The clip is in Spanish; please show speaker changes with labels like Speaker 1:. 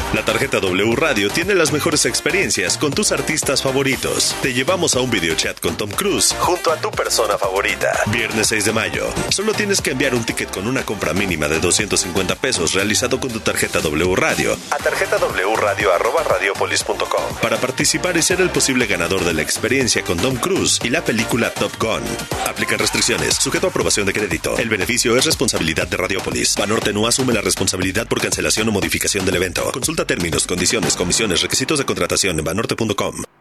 Speaker 1: La tarjeta W Radio tiene las mejores experiencias con tus artistas favoritos. Te llevamos a un videochat con Tom Cruise junto a tu persona favorita. Viernes 6 de mayo. Solo tienes que enviar un ticket con una compra mínima de 250 pesos realizado con tu tarjeta W Radio a tarjetawradio@radiopolis.com para participar y ser el posible ganador de la experiencia con Tom Cruise y la película Top Gun. Aplican restricciones, sujeto a aprobación de crédito. El beneficio es responsabilidad de Radiopolis. Banorte no asume la responsabilidad por cancelación o modificación del evento. Consulta términos, condiciones, comisiones, requisitos de contratación en banorte.com.